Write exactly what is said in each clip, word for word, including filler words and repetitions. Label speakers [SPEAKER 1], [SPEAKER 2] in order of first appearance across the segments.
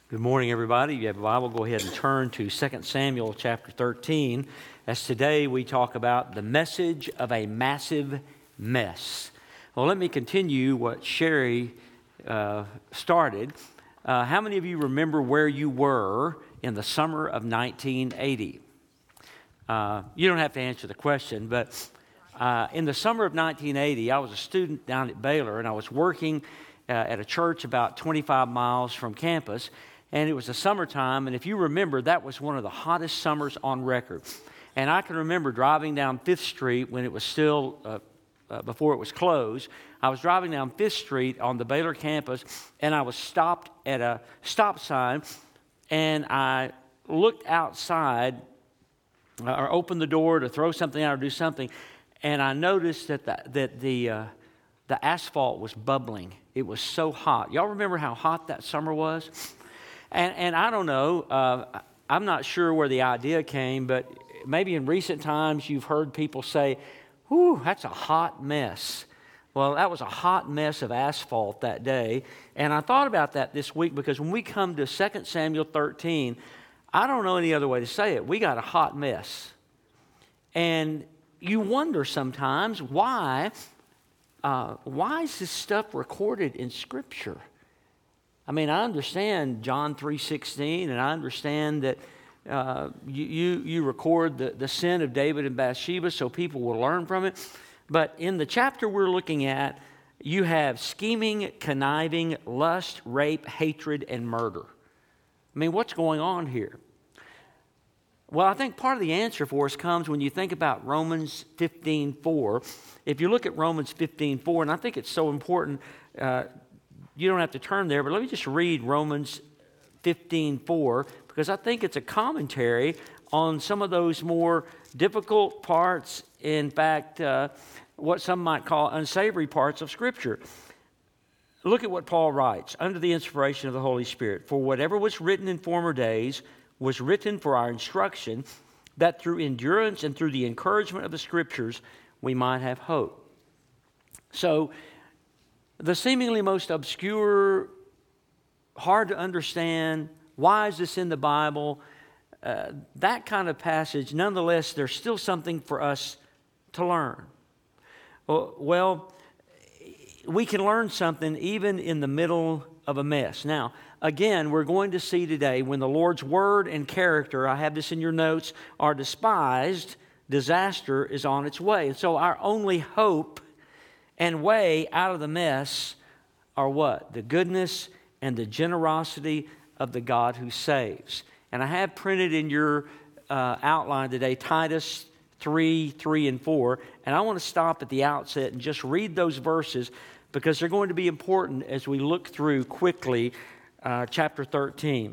[SPEAKER 1] Good morning, everybody. If you have a Bible, go ahead and turn to Second Samuel chapter thirteen, as today we talk about the message of a massive mess. Well, let me continue what Sherry uh, started. Uh, how many of you remember where you were in the summer of nineteen eighty? Uh, you don't have to answer the question, but uh, in the summer of nineteen eighty, I was a student down at Baylor, and I was working uh, at a church about twenty-five miles from campus. And it was the summertime, and if you remember, that was one of the hottest summers on record. And I can remember driving down Fifth Street when it was still, uh, uh, before it was closed. I was driving down Fifth Street on the Baylor campus, and I was stopped at a stop sign, and I looked outside, uh, or opened the door to throw something out or do something, and I noticed that the, that the, uh, the asphalt was bubbling. It was so hot. Y'all remember how hot that summer was? And, and I don't know, uh, I'm not sure where the idea came, but maybe in recent times you've heard people say, whew, that's a hot mess. Well, that was a hot mess of asphalt that day. And I thought about that this week because when we come to Second Samuel thirteen, I don't know any other way to say it. We got a hot mess. And you wonder sometimes why, uh, why is this stuff recorded in Scripture? I mean, I understand John three sixteen, and I understand that uh, you, you you record the, the sin of David and Bathsheba so people will learn from it. But in the chapter we're looking at, you have scheming, conniving, lust, rape, hatred, and murder. I mean, what's going on here? Well, I think part of the answer for us comes when you think about Romans fifteen four. If you look at Romans fifteen four, and I think it's so important, uh, you don't have to turn there, but let me just read Romans fifteen four, because I think it's a commentary on some of those more difficult parts, in fact, uh, what some might call unsavory parts of Scripture. Look at what Paul writes, under the inspiration of the Holy Spirit. For whatever was written in former days was written for our instruction, that through endurance and through the encouragement of the Scriptures we might have hope. So, the seemingly most obscure, hard to understand, why is this in the Bible, uh, that kind of passage, nonetheless, there's still something for us to learn. Well, we can learn something even in the middle of a mess. Now, again, we're going to see today when the Lord's word and character, I have this in your notes, are despised, disaster is on its way. And so our only hope and way out of the mess are what? The goodness and the generosity of the God who saves. And I have printed in your uh, outline today Titus three, three, and four. And I want to stop at the outset and just read those verses because they're going to be important as we look through quickly uh, chapter thirteen.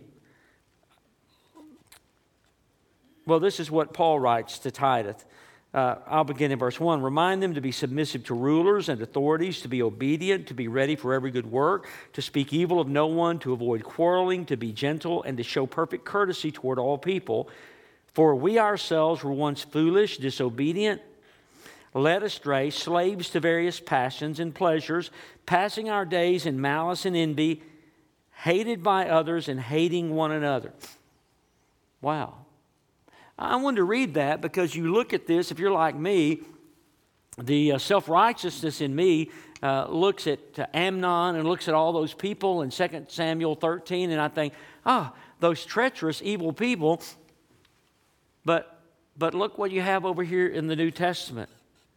[SPEAKER 1] Well, this is what Paul writes to Titus. Uh, I'll begin in verse one. Remind them to be submissive to rulers and authorities, to be obedient, to be ready for every good work, to speak evil of no one, to avoid quarreling, to be gentle, and to show perfect courtesy toward all people. For we ourselves were once foolish, disobedient, led astray, slaves to various passions and pleasures, passing our days in malice and envy, hated by others and hating one another. Wow. I want to read that because you look at this, if you're like me, the uh, self-righteousness in me uh, looks at uh, Amnon and looks at all those people in Second Samuel thirteen, and I think, ah, oh, those treacherous, evil people. But, but look what you have over here in the New Testament.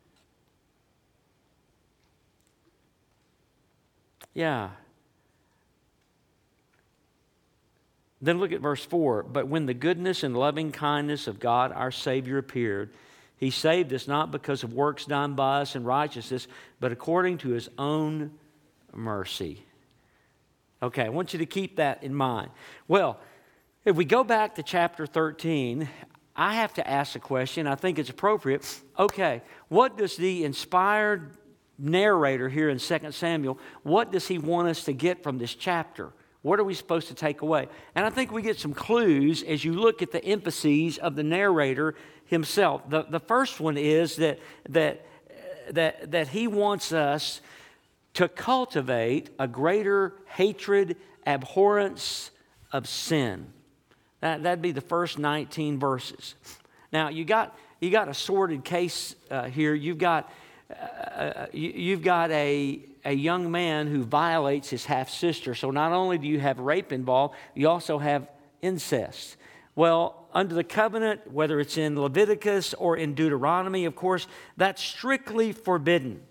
[SPEAKER 1] Yeah. Then look at verse four. But when the goodness and loving kindness of God our Savior appeared, He saved us not because of works done by us in righteousness, but according to His own mercy. Okay, I want you to keep that in mind. Well, if we go back to chapter thirteen, I have to ask a question. I think it's appropriate. Okay, what does the inspired narrator here in Second Samuel, what does he want us to get from this chapter? What are we supposed to take away? And I think we get some clues as you look at the emphases of the narrator himself. The, the first one is that, that, that, that he wants us to cultivate a greater hatred, abhorrence of sin. That, that'd be the first nineteen verses. Now, you got you got a sordid case uh, here. You've got uh, you, you've got a a young man who violates his half sister. So not only do you have rape involved, you also have incest. Well, under the covenant, whether it's in Leviticus or in Deuteronomy, of course, that's strictly forbidden.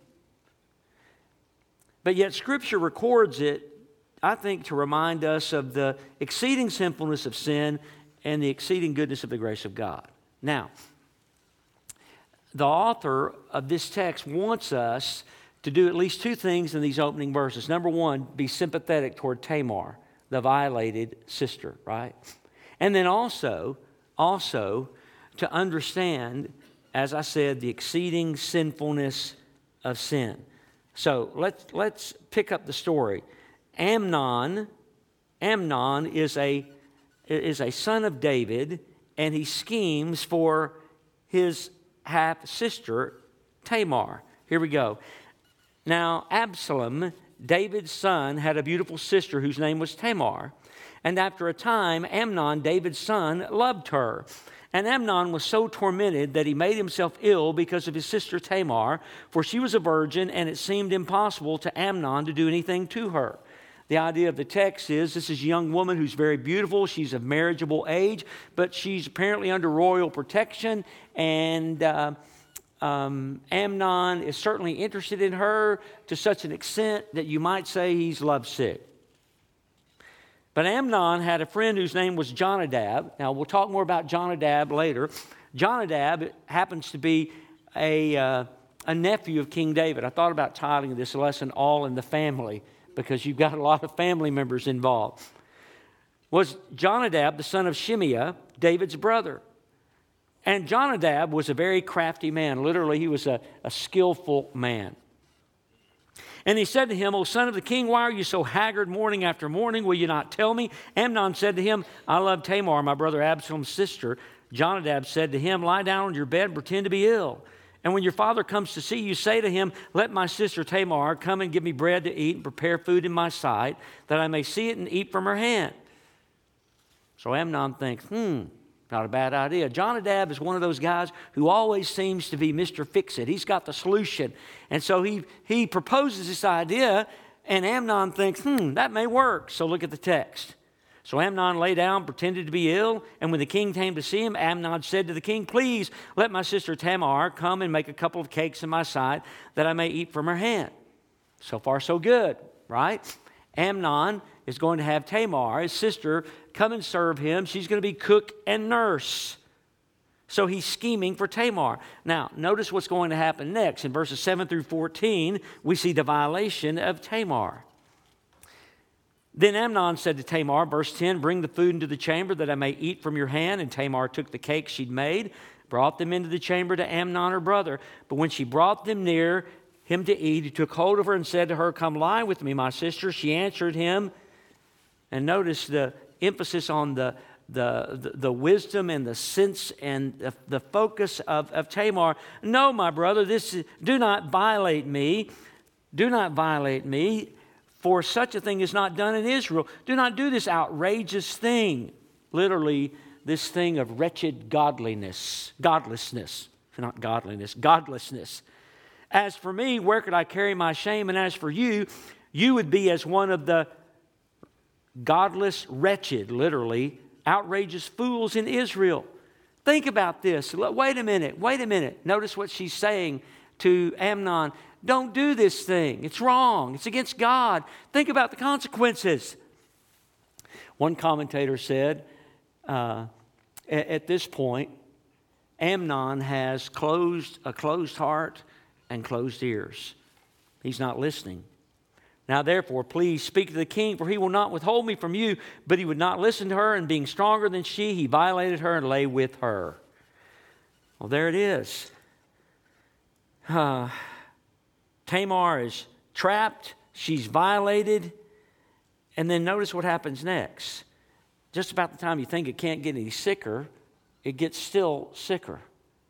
[SPEAKER 1] But yet Scripture records it, I think, to remind us of the exceeding sinfulness of sin and the exceeding goodness of the grace of God. Now, the author of this text wants us to do at least two things in these opening verses. Number one, be sympathetic toward Tamar, the violated sister, right? And then also, also to understand, as I said, the exceeding sinfulness of sin. So let's let's pick up the story. Amnon, Amnon is a is a son of David, and he schemes for his half sister Tamar. Here we go. Now Absalom, David's son, had a beautiful sister whose name was Tamar. And after a time, Amnon, David's son, loved her. And Amnon was so tormented that he made himself ill because of his sister Tamar, for she was a virgin, and it seemed impossible to Amnon to do anything to her. The idea of the text is this is a young woman who's very beautiful. She's of marriageable age, but she's apparently under royal protection, and uh, um, Amnon is certainly interested in her to such an extent that you might say he's lovesick. But Amnon had a friend whose name was Jonadab. Now, we'll talk more about Jonadab later. Jonadab happens to be a, uh, a nephew of King David. I thought about titling this lesson, All in the Family, because you've got a lot of family members involved. Was Jonadab the son of Shimeah, David's brother. And Jonadab was a very crafty man. Literally, he was a, a skillful man. And he said to him, O son of the king, why are you so haggard morning after morning? Will you not tell me? Amnon said to him, I love Tamar, my brother Absalom's sister. Jonadab said to him, lie down on your bed and pretend to be ill. And when your father comes to see you, say to him, let my sister Tamar come and give me bread to eat and prepare food in my sight, that I may see it and eat from her hand. So Amnon thinks, hmm, not a bad idea. Jonadab is one of those guys who always seems to be Mister Fix-It. He's got the solution. And so he, he proposes this idea, and Amnon thinks, hmm, that may work. So look at the text. So Amnon lay down, pretended to be ill, and when the king came to see him, Amnon said to the king, please let my sister Tamar come and make a couple of cakes in my sight, that I may eat from her hand. So far, so good, right? Amnon is going to have Tamar, his sister, come and serve him. She's going to be cook and nurse. So he's scheming for Tamar. Now, notice what's going to happen next. In verses seven through fourteen, we see the violation of Tamar. Then Amnon said to Tamar, verse ten, bring the food into the chamber that I may eat from your hand. And Tamar took the cakes she'd made, brought them into the chamber to Amnon, her brother. But when she brought them near him to eat, he took hold of her and said to her, come lie with me, my sister. She answered him. And notice the emphasis on the, the, the, the wisdom and the sense and the, the focus of, of Tamar. No, my brother, this is, do not violate me. Do not violate me, for such a thing is not done in Israel. Do not do this outrageous thing. Literally, this thing of wretched godliness, godlessness, not godliness, godlessness. As for me, where could I carry my shame? And as for you, you would be as one of the godless, wretched, literally, outrageous fools in Israel. Think about this. Wait a minute. Wait a minute. Notice what she's saying to Amnon. Don't do this thing. It's wrong. It's against God. Think about the consequences. One commentator said, uh, at this point, Amnon has closed a closed heart and closed ears. He's not listening. Now, therefore, please speak to the king, for he will not withhold me from you. But he would not listen to her, and being stronger than she, he violated her and lay with her. Well, there it is. Uh, Tamar is trapped. She's violated. And then notice what happens next. Just about the time you think it can't get any sicker, it gets still sicker.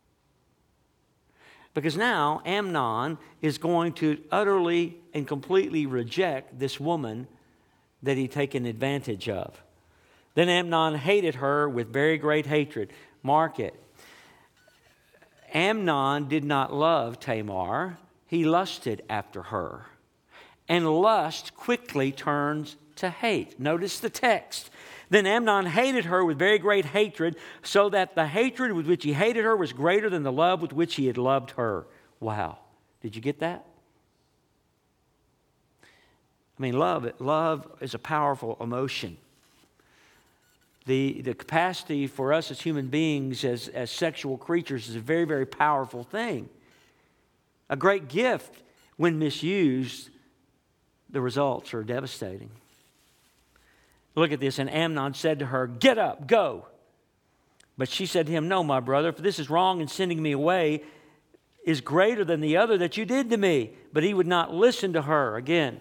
[SPEAKER 1] Because now Amnon is going to utterly and completely reject this woman that he'd taken advantage of. Then Amnon hated her with very great hatred. Mark it. Amnon did not love Tamar. He lusted after her. And lust quickly turns to hate. Notice the text. Then Amnon hated her with very great hatred, so that the hatred with which he hated her was greater than the love with which he had loved her. Wow. Did you get that? I mean, love, love is a powerful emotion. The, the capacity for us as human beings, as, as sexual creatures, is a very, very powerful thing. A great gift. When misused, the results are devastating. Look at this. And Amnon said to her, "Get up, go." But she said to him, "No, my brother, for this is wrong, and sending me away is greater than the other that you did to me." But he would not listen to her. Again,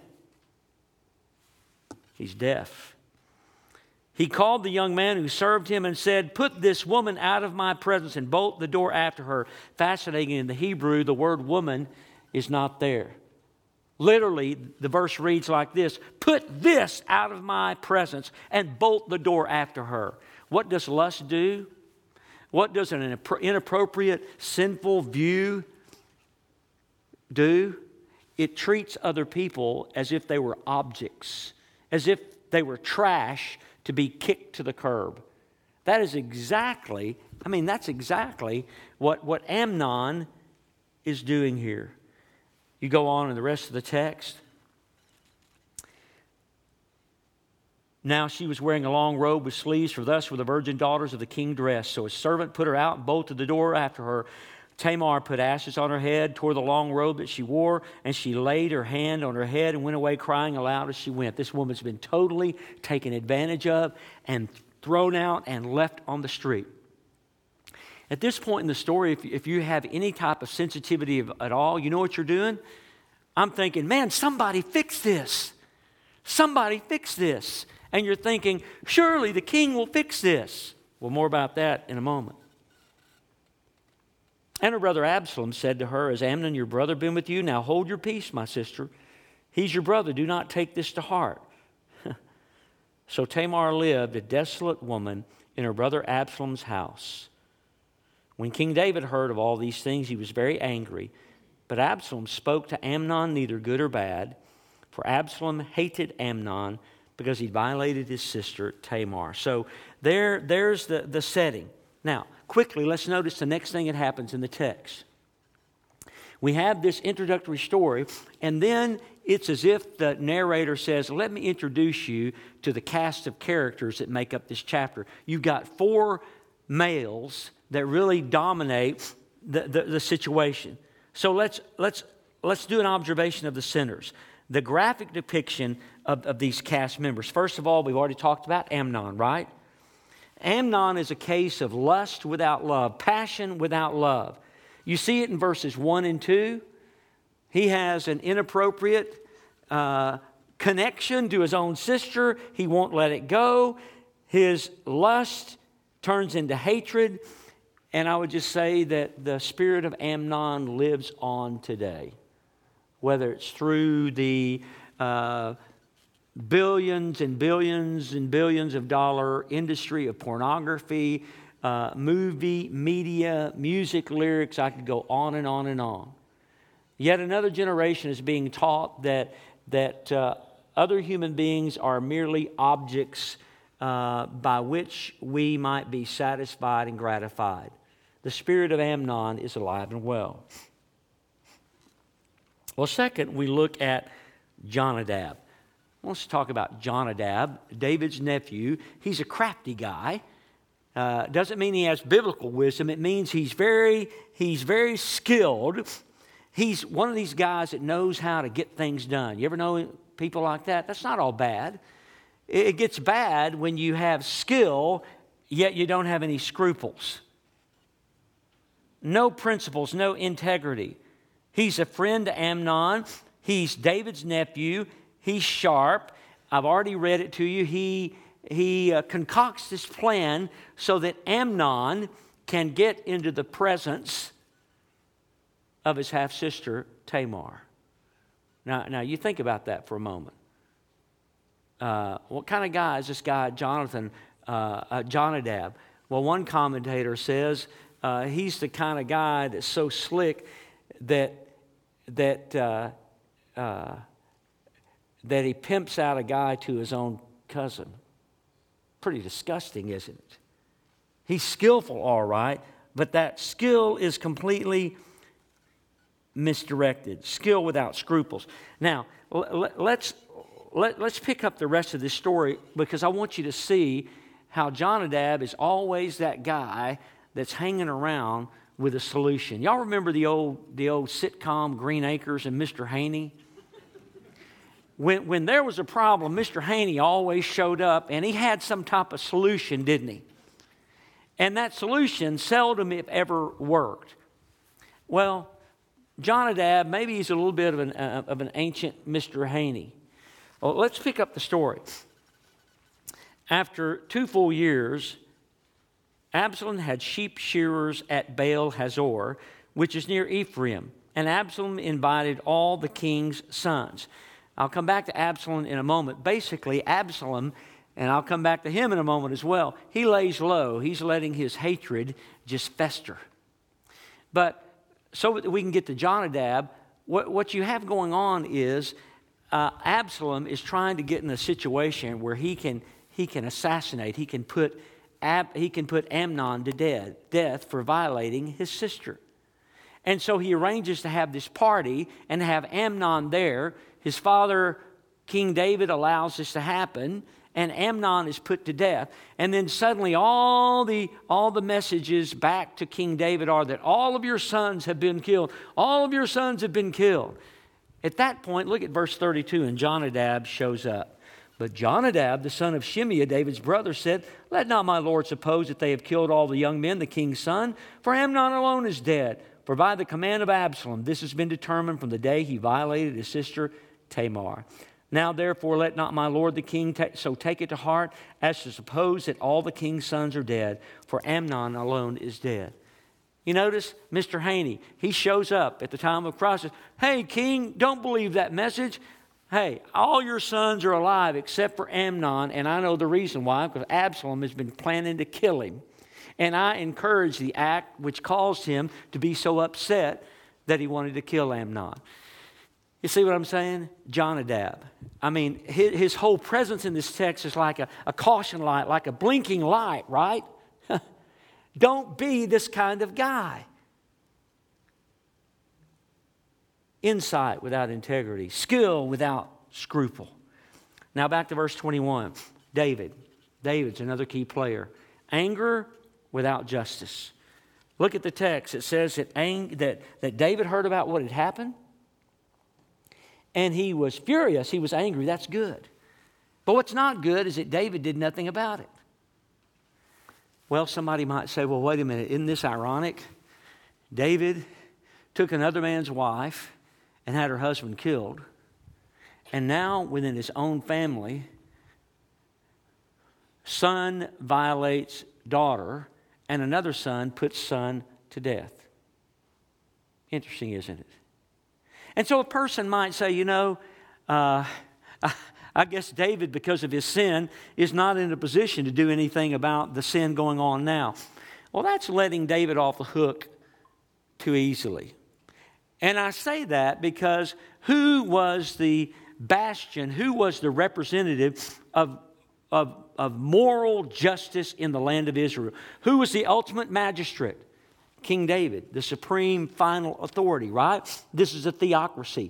[SPEAKER 1] he's deaf. He called the young man who served him and said, "Put this woman out of my presence and bolt the door after her." Fascinating, in the Hebrew, the word woman is not there. Literally, the verse reads like this: "Put this out of my presence and bolt the door after her." What does lust do? What does an inappropriate, sinful view do? It treats other people as if they were objects, as if they were trash to be kicked to the curb. That is exactly, I mean, that's exactly what, what Amnon is doing here. You go on in the rest of the text. Now she was wearing a long robe with sleeves, for thus were the virgin daughters of the king dressed. So his servant put her out and bolted the door after her. Tamar put ashes on her head, tore the long robe that she wore, and she laid her hand on her head and went away crying aloud as she went. This woman's been totally taken advantage of and thrown out and left on the street. At this point in the story, if, if you have any type of sensitivity of, at all, you know what you're doing? I'm thinking, man, somebody fix this. Somebody fix this. And you're thinking, surely the king will fix this. Well, more about that in a moment. And her brother Absalom said to her, "Has Amnon your brother been with you? Now hold your peace, my sister. He's your brother. Do not take this to heart." So Tamar lived, a desolate woman, in her brother Absalom's house. When King David heard of all these things, he was very angry. But Absalom spoke to Amnon neither good or bad, for Absalom hated Amnon because he violated his sister Tamar. So there, there's the, the setting. Now, quickly, let's notice the next thing that happens in the text. We have this introductory story, and then it's as if the narrator says, "Let me introduce you to the cast of characters that make up this chapter." You've got four males that really dominate the, the, the situation. So let's, let's, let's do an observation of the sinners. The graphic depiction of, of these cast members. First of all, we've already talked about Amnon, right? Amnon is a case of lust without love, passion without love. You see it in verses one and two. He has an inappropriate uh, connection to his own sister. He won't let it go. His lust turns into hatred. And I would just say that the spirit of Amnon lives on today. Whether it's through the uh, billions and billions and billions of dollar industry of pornography, uh, movie, media, music, lyrics, I could go on and on and on. Yet another generation is being taught that, that uh, other human beings are merely objects uh, by which we might be satisfied and gratified. The spirit of Amnon is alive and well. Well, second, we look at Jonadab. Let's talk about Jonadab, David's nephew. He's a crafty guy. Uh, doesn't mean he has biblical wisdom. It means he's very, he's very skilled. He's one of these guys that knows how to get things done. You ever know people like that? That's not all bad. It gets bad when you have skill, yet you don't have any scruples. No principles, no integrity. He's a friend to Amnon. He's David's nephew. He's sharp. I've already read it to you. He, he uh, concocts this plan so that Amnon can get into the presence of his half-sister Tamar. Now, now you think about that for a moment. Uh, what kind of guy is this guy, Jonathan? uh, uh, Jonadab? Well, one commentator says uh, he's the kind of guy that's so slick that that uh, uh, that he pimps out a guy to his own cousin. Pretty disgusting, isn't it? He's skillful, all right, but that skill is completely misdirected. Skill without scruples. Now, let's let, let's pick up the rest of this story, because I want you to see how Jonadab is always that guy that's hanging around with a solution. Y'all remember the old the old sitcom Green Acres and Mister Haney? When, when there was a problem, Mister Haney always showed up, and he had some type of solution, didn't he? And that solution seldom, if ever, worked. Well, Jonadab, maybe he's a little bit of an, uh, of an ancient Mister Haney. Well, let's pick up the story. After two full years, Absalom had sheep shearers at Baal Hazor, which is near Ephraim, and Absalom invited all the king's sons. I'll come back to Absalom in a moment. Basically, Absalom, and I'll come back to him in a moment as well, he lays low. He's letting his hatred just fester. But so that we can get to Jonadab, what, what you have going on is uh, Absalom is trying to get in a situation where he can he can assassinate, he can put Ab, he can put Amnon to death, death for violating his sister. And so he arranges to have this party and have Amnon there. His father, King David, allows this to happen, and Amnon is put to death. And then suddenly all the, all the messages back to King David are that all of your sons have been killed. All of your sons have been killed. At that point, look at verse thirty-two, and Jonadab shows up. But Jonadab, the son of Shimeah, David's brother, said, "Let not my lord suppose that they have killed all the young men, the king's son, for Amnon alone is dead. For by the command of Absalom, this has been determined from the day he violated his sister Tamar. Now therefore let not my lord the king ta- so take it to heart as to suppose that all the king's sons are dead, for Amnon alone is dead." You notice Mister Haney, he shows up at the time of crisis. "Hey, king, don't believe that message. Hey, all your sons are alive except for Amnon, and I know the reason why, because Absalom has been planning to kill him. And I encourage the act which caused him to be so upset that he wanted to kill Amnon." You see what I'm saying? Jonadab. I mean, his, his whole presence in this text is like a, a caution light, like a blinking light, right? Don't be this kind of guy. Insight without integrity. Skill without scruple. Now back to verse twenty-one. David. David's another key player. Anger without justice. Look at the text. It says that, ang- that, that David heard about what had happened, and he was furious. He was angry. That's good. But what's not good is that David did nothing about it. Well, somebody might say, well, wait a minute. Isn't this ironic? David took another man's wife and had her husband killed. And now within his own family, son violates daughter, and another son puts son to death. Interesting, isn't it? And so a person might say, you know, uh, I guess David, because of his sin, is not in a position to do anything about the sin going on now. Well, that's letting David off the hook too easily. And I say that because who was the bastion, who was the representative of, of, of moral justice in the land of Israel? Who was the ultimate magistrate? King David, the supreme final authority, right? This is a theocracy.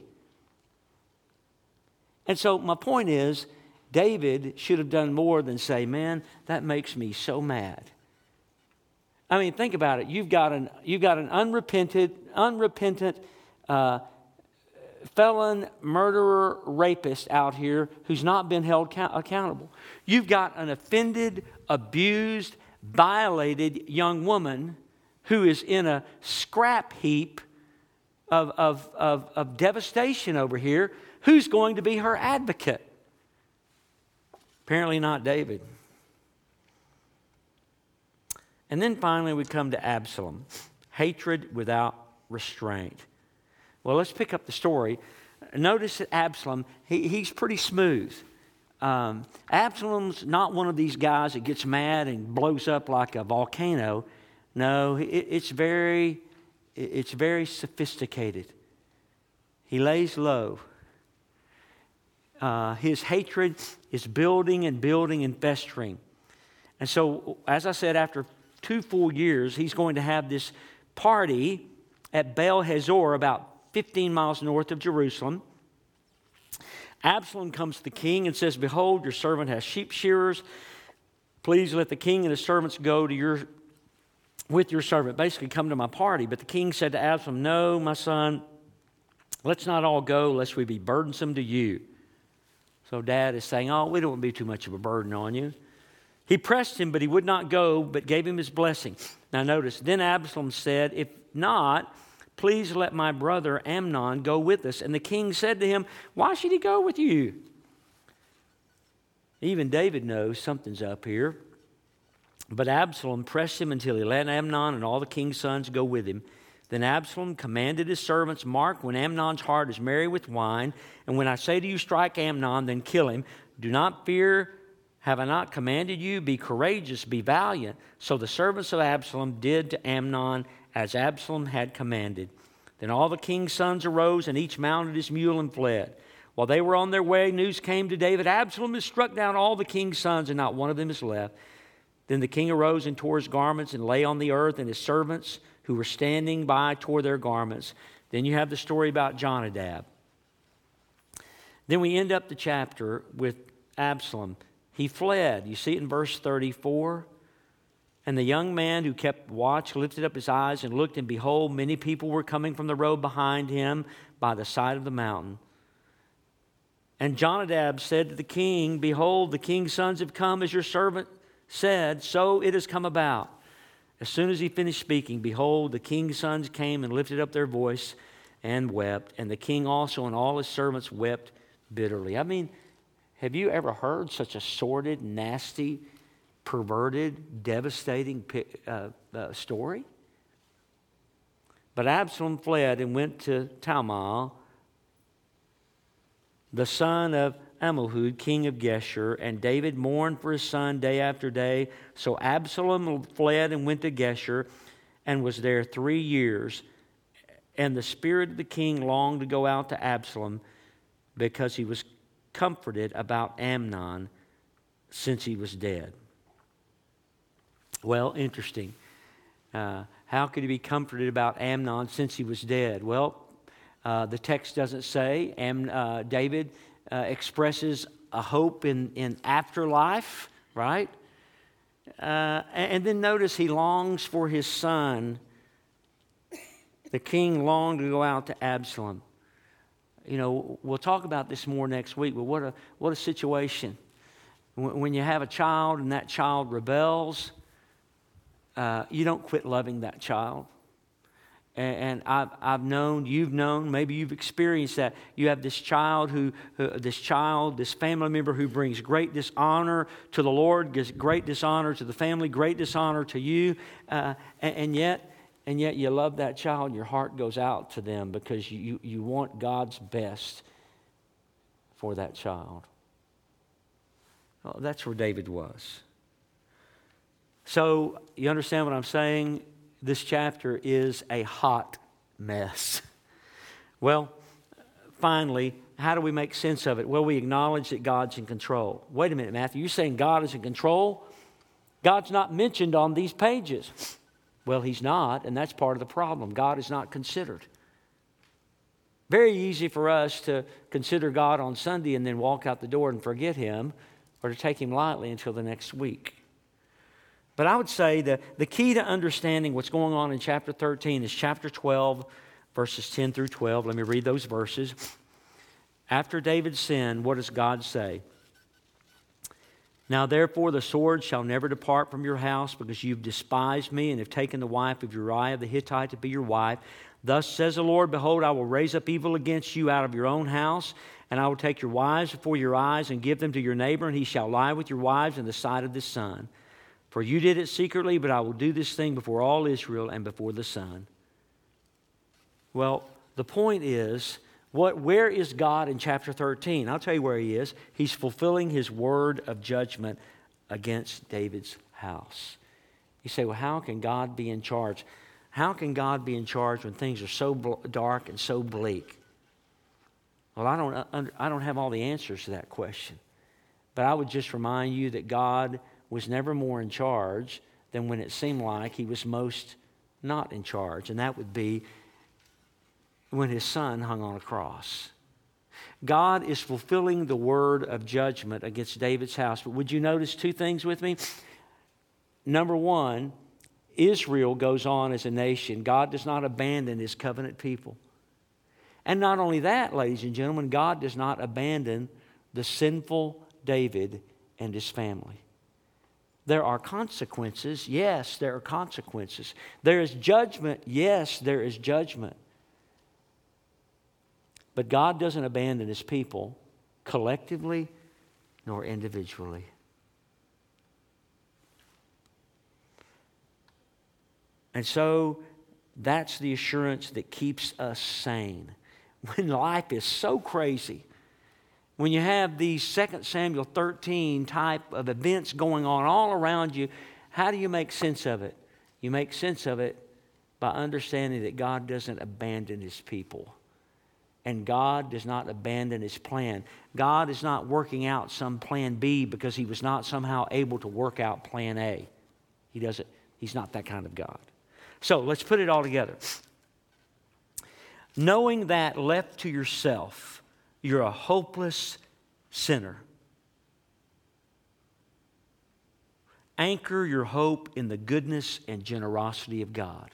[SPEAKER 1] And so my point is, David should have done more than say, man, that makes me so mad. I mean, think about it. You've got an, you've got an unrepented, unrepentant uh, felon, murderer, rapist out here who's not been held count- accountable. You've got an offended, abused, violated young woman who is in a scrap heap of, of, of, of devastation over here. Who's going to be her advocate? Apparently not David. And then finally we come to Absalom. Hatred without restraint. Well, let's pick up the story. Notice that Absalom, he, he's pretty smooth. Um, Absalom's not one of these guys that gets mad and blows up like a volcano. No, it, it's very, it's very sophisticated. He lays low. Uh, his hatred is building and building and festering. And so, as I said, after two full years, he's going to have this party at Baal Hazor, about fifteen miles north of Jerusalem. Absalom comes to the king and says, "Behold, your servant has sheep shearers. Please let the king and his servants go to your with your servant." Basically, come to my party. But the king said to Absalom, "No, my son, let's not all go, lest we be burdensome to you." So dad is saying, "Oh, we don't want to be too much of a burden on you." He pressed him, but he would not go, but gave him his blessing. Now notice, then Absalom said, "If not, please let my brother Amnon go with us." And the king said to him, "Why should he go with you?" Even David knows something's up here. But Absalom pressed him until he let Amnon and all the king's sons go with him. Then Absalom commanded his servants, "Mark, when Amnon's heart is merry with wine, and when I say to you, strike Amnon, then kill him. Do not fear. Have I not commanded you? Be courageous, be valiant." So the servants of Absalom did to Amnon as Absalom had commanded. Then all the king's sons arose, and each mounted his mule and fled. While they were on their way, news came to David, "Absalom has struck down all the king's sons, and not one of them is left." Then the king arose and tore his garments and lay on the earth, and his servants who were standing by tore their garments. Then you have the story about Jonadab. Then we end up the chapter with Absalom. He fled. You see it in verse thirty-four. "And the young man who kept watch lifted up his eyes and looked, and behold, many people were coming from the road behind him by the side of the mountain. And Jonadab said to the king, 'Behold, the king's sons have come as your servant said, so it has come about.' As soon as he finished speaking, behold, the king's sons came and lifted up their voice and wept. And the king also and all his servants wept bitterly." I mean, have you ever heard such a sordid, nasty, perverted, devastating uh, uh, story? But Absalom fled and went to Talmai, the son of Ammihud, king of Geshur, and David mourned for his son day after day. So Absalom fled and went to Geshur and was there three years. And the spirit of the king longed to go out to Absalom because he was comforted about Amnon since he was dead. Well, interesting. Uh, how could he be comforted about Amnon since he was dead? Well, uh, the text doesn't say. Am, uh, David uh, expresses a hope in, in afterlife, right? Uh, and then notice he longs for his son. The king longed to go out to Absalom. You know, we'll talk about this more next week, but what a what a situation. When you have a child and that child rebels, uh, you don't quit loving that child. And, and I've, I've known, you've known, maybe you've experienced that. You have this child who, who, this child, this family member who brings great dishonor to the Lord, gives great dishonor to the family, great dishonor to you, uh, and, and yet. And yet you love that child, your heart goes out to them because you, you want God's best for that child. Well, that's where David was. So you understand what I'm saying? This chapter is a hot mess. Well, finally, how do we make sense of it? Well, we acknowledge that God's in control. Wait a minute, Matthew, you're saying God is in control? God's not mentioned on these pages. Well, he's not, and that's part of the problem. God is not considered. Very easy for us to consider God on Sunday and then walk out the door and forget him, or to take him lightly until the next week. But I would say that the key to understanding what's going on in chapter thirteen is chapter twelve, verses ten through twelve. Let me read those verses. After David sinned, what does God say? "Now therefore the sword shall never depart from your house, because you've despised me and have taken the wife of Uriah the Hittite to be your wife. Thus says the Lord, behold, I will raise up evil against you out of your own house, and I will take your wives before your eyes and give them to your neighbor, and he shall lie with your wives in the sight of the sun. For you did it secretly, but I will do this thing before all Israel and before the sun." Well, the point is, What, where is God in chapter thirteen? I'll tell you where he is. He's fulfilling his word of judgment against David's house. You say, well, how can God be in charge? How can God be in charge when things are so bl- dark and so bleak? Well, I don't, uh, I don't have all the answers to that question. But I would just remind you that God was never more in charge than when it seemed like he was most not in charge. And that would be when his son hung on a cross. God is fulfilling the word of judgment against David's house. But would you notice two things with me? Number one, Israel goes on as a nation. God does not abandon his covenant people. And not only that, ladies and gentlemen, God does not abandon the sinful David and his family. There are consequences. Yes, there are consequences. There is judgment. Yes, there is judgment. But God doesn't abandon his people collectively nor individually. And so that's the assurance that keeps us sane. When life is so crazy, when you have these Second Samuel thirteen type of events going on all around you, how do you make sense of it? You make sense of it by understanding that God doesn't abandon his people. And God does not abandon his plan. God is not working out some plan B because he was not somehow able to work out plan A. He doesn't. He's not that kind of God. So let's put it all together. Knowing that left to yourself, you're a hopeless sinner. Anchor your hope in the goodness and generosity of God.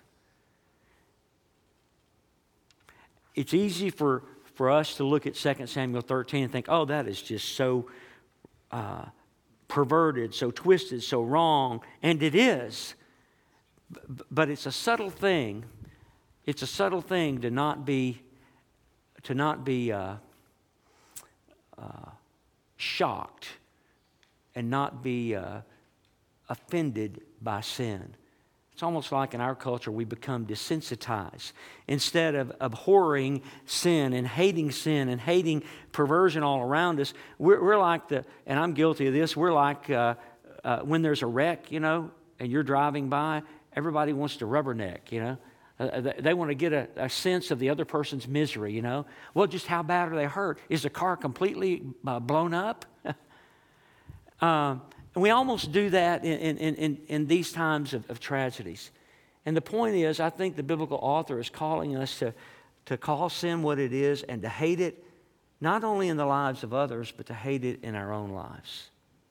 [SPEAKER 1] It's easy for, for us to look at Second Samuel thirteen and think, oh, that is just so uh, perverted, so twisted, so wrong. And it is. But it's a subtle thing. It's a subtle thing to not be, to not be uh, uh, shocked and not be uh, offended by sin. It's almost like in our culture we become desensitized. Instead of abhorring sin and hating sin and hating perversion all around us, we're, we're like the, and I'm guilty of this, we're like uh, uh, when there's a wreck, you know, and you're driving by, everybody wants to rubberneck, you know. Uh, they, they want to get a, a sense of the other person's misery, you know. Well, just how bad are they hurt? Is the car completely uh, blown up? um, And we almost do that in, in, in, in these times of, of tragedies. And the point is, I think the biblical author is calling us to, to call sin what it is and to hate it, not only in the lives of others, but to hate it in our own lives.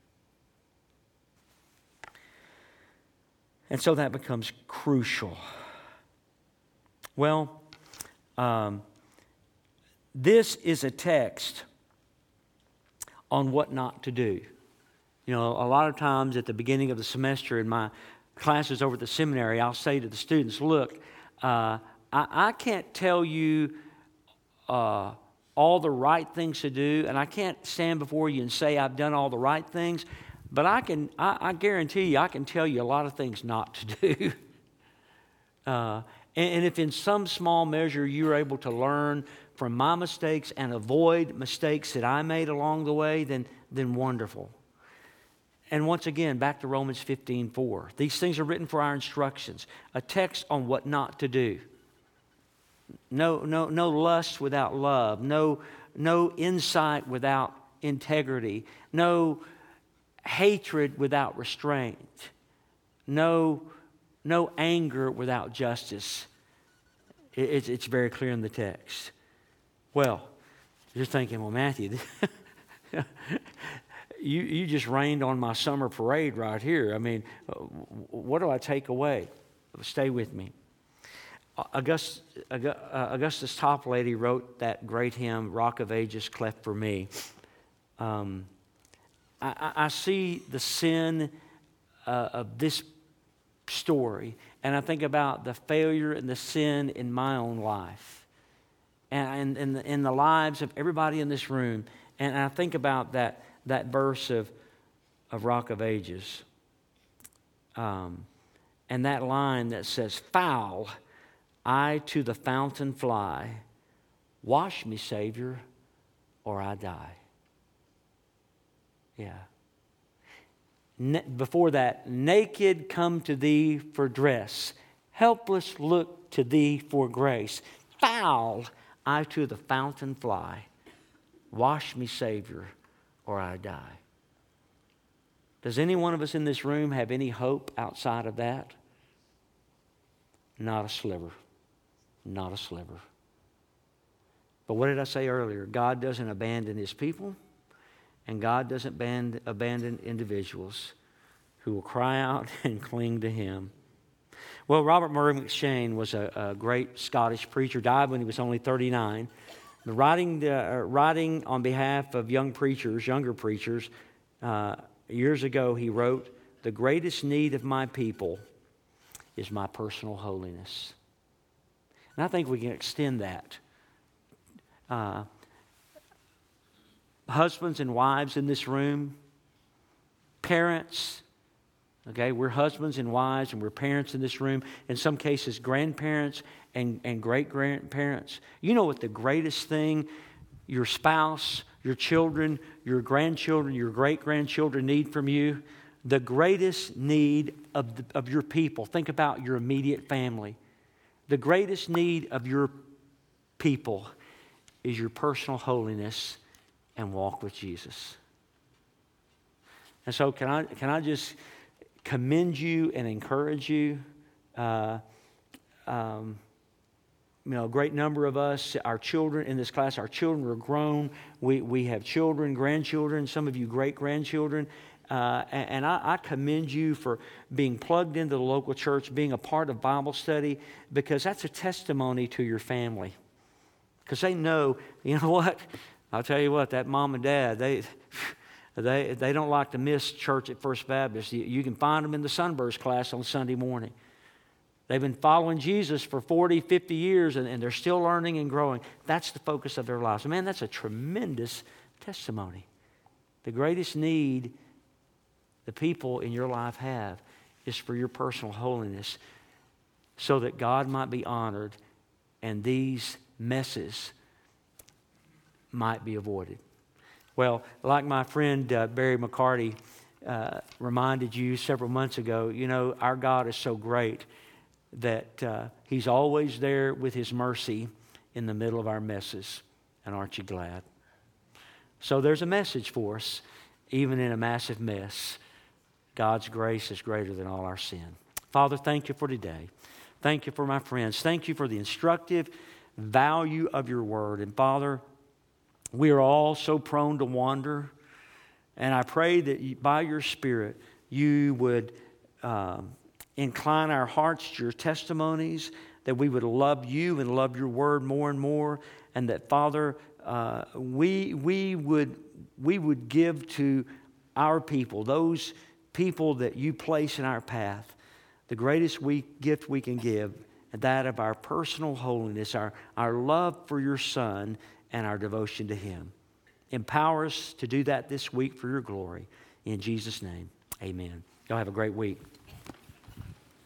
[SPEAKER 1] And so that becomes crucial. Well, um, this is a text on what not to do. You know, a lot of times at the beginning of the semester in my classes over at the seminary, I'll say to the students, look, uh, I, I can't tell you uh, all the right things to do, and I can't stand before you and say I've done all the right things, but I can, I, I guarantee you, I can tell you a lot of things not to do. uh, and, and if in some small measure you're able to learn from my mistakes and avoid mistakes that I made along the way, then, then wonderful. And once again, back to Romans fifteen four. These things are written for our instructions. A text on what not to do. No, no, no lust without love. No, no insight without integrity. No hatred without restraint. No, no anger without justice. It, it's, it's very clear in the text. Well, you're thinking, well, Matthew, You you just rained on my summer parade right here. I mean, what do I take away? Stay with me. August, Augustus Toplady wrote that great hymn, Rock of Ages, Cleft for Me. Um, I, I see the sin uh, of this story, and I think about the failure and the sin in my own life and in the, in the lives of everybody in this room. And I think about that that verse of, of Rock of Ages. Um, and that line that says, foul, I to the fountain fly, Wash me, Savior, or I die. Yeah. Ne- before that, naked come to thee for dress, helpless look to thee for grace. Foul I to the fountain fly. Wash me, Savior, or I die. Does any one of us in this room have any hope outside of that? Not a sliver. Not a sliver. But what did I say earlier? God doesn't abandon His people, and God doesn't abandon, abandon individuals who will cry out and cling to Him. Well, Robert Murray McCheyne was a, a great Scottish preacher, died when he was only thirty-nine. But writing, the, uh, writing on behalf of young preachers, younger preachers, uh, years ago he wrote, "The greatest need of my people is my personal holiness." And I think we can extend that. Uh, husbands and wives in this room, parents, okay, we're husbands and wives and we're parents in this room. In some cases, grandparents and, and great-grandparents. You know what the greatest thing your spouse, your children, your grandchildren, your great-grandchildren need from you? The greatest need of, the, of your people. Think about your immediate family. The greatest need of your people is your personal holiness and walk with Jesus. And so can I, can I just commend you and encourage you? Uh, um, you know, a great number of us, our children in this class, our children are grown. We, we have children, grandchildren, some of you great-grandchildren. Uh, and and I, I commend you for being plugged into the local church, being a part of Bible study, because that's a testimony to your family. Because they know, you know what? I'll tell you what, that mom and dad, they they they don't like to miss church at First Baptist. You, you can find them in the Sunburst class on Sunday morning. They've been following Jesus for forty, fifty years, and, and they're still learning and growing. That's the focus of their lives. Man, that's a tremendous testimony. The greatest need the people in your life have is for your personal holiness, so that God might be honored and these messes might be avoided. Well, like my friend uh, Barry McCarty uh, reminded you several months ago, you know, our God is so great that uh, He's always there with His mercy in the middle of our messes. And aren't you glad? So there's a message for us, even in a massive mess. God's grace is greater than all our sin. Father, thank you for today. Thank you for my friends. Thank you for the instructive value of your word. And Father, we are all so prone to wander. And I pray that you, by your Spirit, you would um, incline our hearts to your testimonies, that we would love you and love your word more and more. And that, Father, uh, we, we, would, we would give to our people, those people that you place in our path, the greatest we, gift we can give, that of our personal holiness, our, our love for your Son, and our devotion to Him. Empower us to do that this week for your glory. In Jesus' name, amen. Y'all have a great week.